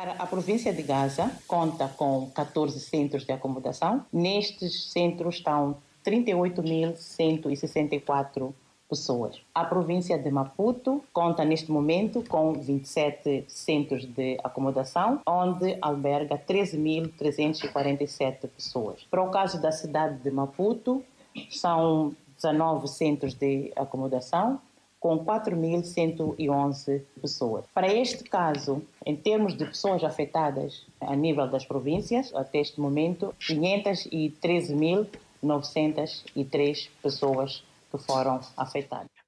Para a província de Gaza, conta com 14 centros de acomodação. Nestes centros estão 38.164 pessoas. A província de Maputo conta neste momento com 27 centros de acomodação, onde alberga 13.347 pessoas. Para o caso da cidade de Maputo, são 19 centros de acomodação, com 4.111 pessoas. Para este caso, em termos de pessoas afetadas a nível das províncias, até este momento, 513.903 pessoas que foram afetadas.